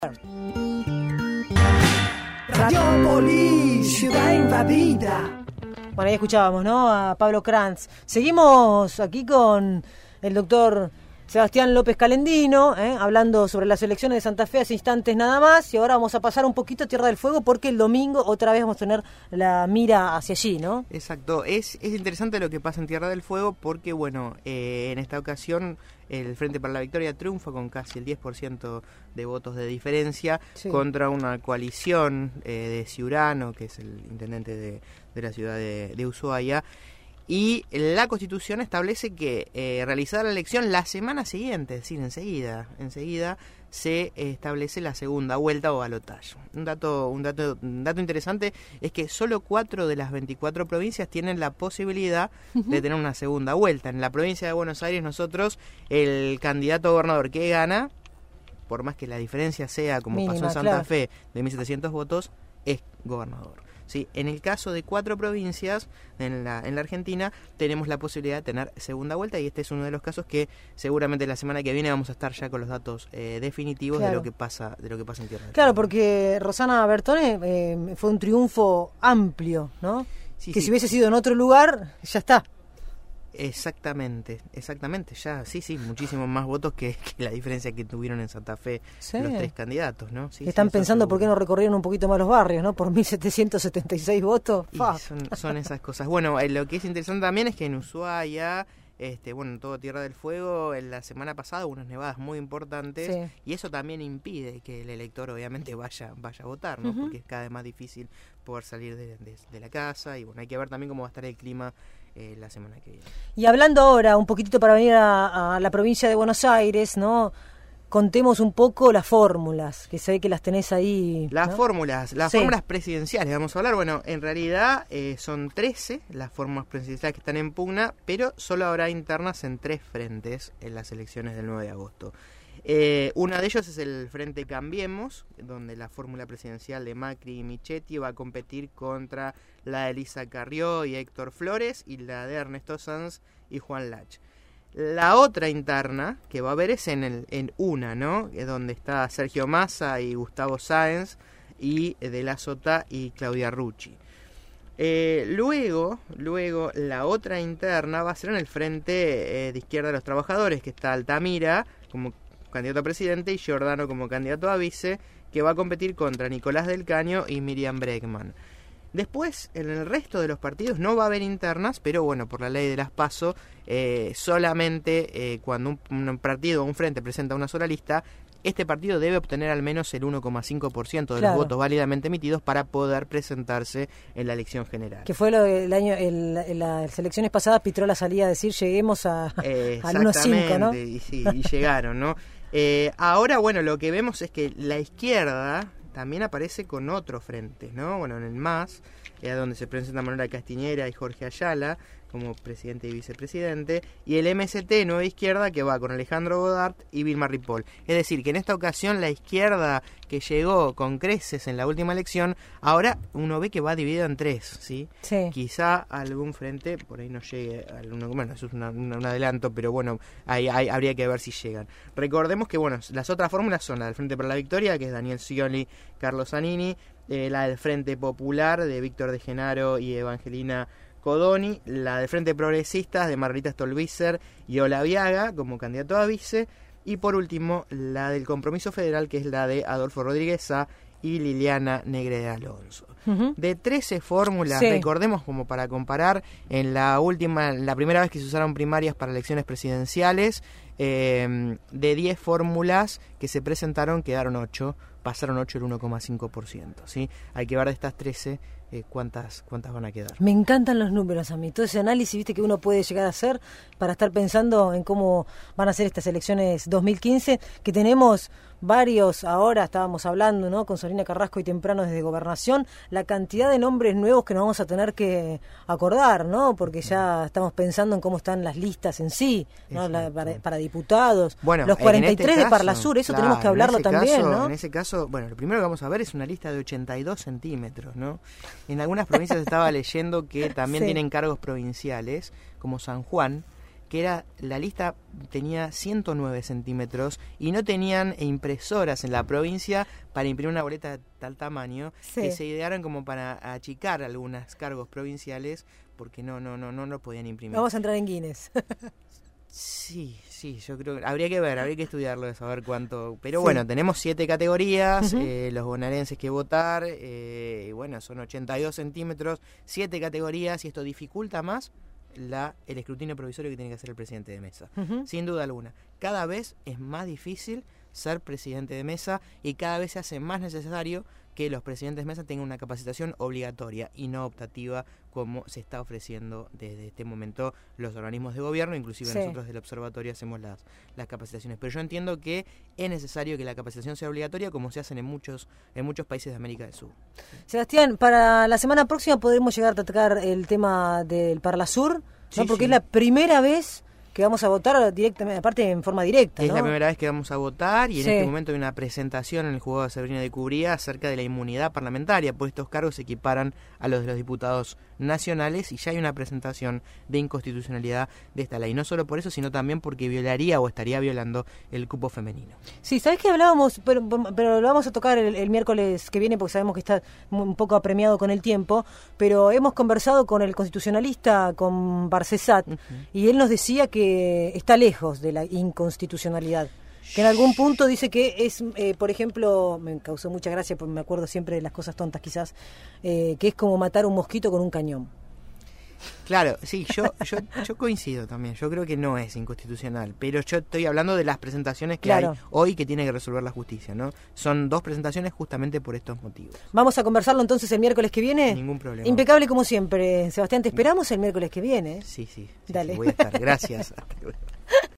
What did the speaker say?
Radiópolis, ciudad invadida. Bueno, ahí escuchábamos, ¿no? A Pablo Krantz. Seguimos aquí con el doctor Sebastián López Calendino, hablando sobre las elecciones de Santa Fe hace instantes nada más, y ahora vamos a pasar un poquito a Tierra del Fuego porque el domingo otra vez vamos a tener la mira hacia allí, ¿no? Exacto, es interesante lo que pasa en Tierra del Fuego porque, bueno, en esta ocasión el Frente para la Victoria triunfa con casi el 10% de votos de diferencia, sí, contra una coalición de Ciurano, que es el intendente de la ciudad de Ushuaia. Y la Constitución establece que realizada la elección la semana siguiente, es decir, enseguida se establece la segunda vuelta o balotaje. Un dato interesante es que solo 4 de las 24 provincias tienen la posibilidad de tener una segunda vuelta. En la provincia de Buenos Aires nosotros, el candidato a gobernador que gana, por más que la diferencia sea, como mínima, pasó en Santa Fe, de 1.700 votos, es gobernador. Sí, en el caso de 4 provincias en la Argentina tenemos la posibilidad de tener segunda vuelta, y este es uno de los casos que seguramente la semana que viene vamos a estar ya con los datos definitivos, claro, de lo que pasa en Tierra del Fuego. Claro, porque Rosana Bertone fue un triunfo amplio, ¿no? Sí, que sí, si hubiese sido en otro lugar, ya está. Exactamente, ya, sí, muchísimos más votos que la diferencia que tuvieron en Santa Fe, sí, los 3 candidatos, ¿no? Sí, están pensando por qué no recorrieron un poquito más los barrios, ¿no? Por 1.776 votos. Son esas cosas. Bueno, lo que es interesante también es que en Ushuaia, en todo Tierra del Fuego, en la semana pasada hubo unas nevadas muy importantes, sí, y eso también impide que el elector obviamente vaya a votar, ¿no? Porque es cada vez más difícil poder salir de la casa, y bueno, hay que ver también cómo va a estar el clima la semana que viene. Y hablando ahora un poquitito para venir a la provincia de Buenos Aires, ¿no? Contemos un poco las fórmulas, que sé que las tenés ahí. Las fórmulas presidenciales, vamos a hablar. Bueno, en realidad son 13 las fórmulas presidenciales que están en pugna, pero solo habrá internas en 3 frentes en las elecciones del 9 de agosto. Una de ellos es el Frente Cambiemos, donde la fórmula presidencial de Macri y Michetti va a competir contra la de Elisa Carrió y Héctor Flores, y la de Ernesto Sanz y Juan Lach. La otra interna que va a haber es en una, ¿no? Donde está Sergio Massa y Gustavo Sáenz, y De la Sota y Claudia Rucci. Luego la otra interna va a ser en el Frente de Izquierda de los Trabajadores, que está Altamira como candidato a presidente y Giordano como candidato a vice, que va a competir contra Nicolás del Caño y Miriam Bregman. Después, en el resto de los partidos no va a haber internas, pero bueno, por la ley de las PASO, solamente cuando un partido o un frente presenta una sola lista, este partido debe obtener al menos el 1,5% de los votos válidamente emitidos para poder presentarse en la elección general. Que fue lo del año, en las elecciones pasadas, Pitrola salía a decir lleguemos al 1,5, ¿no? Y llegaron, ¿no? Ahora, bueno, lo que vemos es que la izquierda también aparece con otro frente, ¿no? Bueno, en el MAS, donde se presenta Manuela Castiñera y Jorge Ayala como presidente y vicepresidente, y el MST Nueva Izquierda, que va con Alejandro Godard y Vilma Ripoll. Es decir, que en esta ocasión la izquierda que llegó con creces en la última elección, ahora uno ve que va dividido en 3, ¿sí? Sí. Quizá algún frente por ahí no llegue al uno, bueno, eso es un adelanto, pero bueno, ahí habría que ver si llegan. Recordemos que, bueno, las otras fórmulas son la del Frente para la Victoria, que es Daniel Scioli, Carlos Zanini, la del Frente Popular de Víctor De Genaro y Evangelina Codoni, la del Frente Progresistas de Margarita Stolbizer y Olaviaga como candidato a vice, y por último la del Compromiso Federal, que es la de Adolfo Rodríguez Sá y Liliana Negre de Alonso. De 13 fórmulas, recordemos, como para comparar, en la primera vez que se usaron primarias para elecciones presidenciales, de 10 fórmulas que se presentaron, quedaron 8, pasaron 8 el 1,5%, ¿sí? Hay que ver de estas 13 cuántas van a quedar. Me encantan los números a mí, todo ese análisis, viste, que uno puede llegar a hacer para estar pensando en cómo van a ser estas elecciones 2015, que tenemos varios, ahora estábamos hablando, ¿no?, con Sorina Carrasco y temprano desde Gobernación, la cantidad de nombres nuevos que nos vamos a tener que acordar, ¿no?, porque ya estamos pensando en cómo están las listas en sí, ¿no?, para diputados, bueno, los 43 de Parlasur, eso tenemos que hablarlo también, ¿no? En ese caso, bueno, lo primero que vamos a ver es una lista de 82 centímetros, ¿no? En algunas provincias estaba leyendo que también tienen cargos provinciales, como San Juan, que era la lista tenía 109 centímetros y no tenían impresoras en la provincia para imprimir una boleta de tal tamaño, que se idearon como para achicar algunos cargos provinciales porque no lo podían imprimir. Vamos a entrar en Guinness. Sí, yo creo que habría que estudiarlo de saber cuánto. Pero bueno, tenemos 7 categorías, los bonaerenses que votar, y bueno, son 82 centímetros, 7 categorías, y esto dificulta más el escrutinio provisorio que tiene que hacer el presidente de mesa. Sin duda alguna. Cada vez es más difícil ser presidente de mesa y cada vez se hace más necesario que los presidentes de mesa tengan una capacitación obligatoria y no optativa, como se está ofreciendo desde este momento los organismos de gobierno, inclusive nosotros del observatorio hacemos las capacitaciones. Pero yo entiendo que es necesario que la capacitación sea obligatoria, como se hacen en muchos países de América del Sur. Sebastián, para la semana próxima podremos llegar a tocar el tema del Parlasur, ¿no? Porque es la primera vez que vamos a votar directamente, aparte en forma directa, ¿no? Es la primera vez que vamos a votar y en este momento hay una presentación en el juzgado de Sabrina de Cubría acerca de la inmunidad parlamentaria, pues estos cargos se equiparan a los de los diputados nacionales y ya hay una presentación de inconstitucionalidad de esta ley. No solo por eso, sino también porque violaría o estaría violando el cupo femenino. Sí, ¿sabés que hablábamos? Pero lo vamos a tocar el miércoles que viene porque sabemos que está un poco apremiado con el tiempo, pero hemos conversado con el constitucionalista, con Barcesat, y él nos decía que está lejos de la inconstitucionalidad, que en algún punto dice que es, por ejemplo, me causó mucha gracia porque me acuerdo siempre de las cosas tontas quizás, que es como matar un mosquito con un cañón. Claro, sí, yo coincido también, yo creo que no es inconstitucional, pero yo estoy hablando de las presentaciones que hay hoy que tiene que resolver la justicia, ¿no? Son 2 presentaciones justamente por estos motivos. ¿Vamos a conversarlo entonces el miércoles que viene? Ningún problema. Impecable como siempre, Sebastián, te esperamos el miércoles que viene. Sí, Dale. Voy a estar, gracias.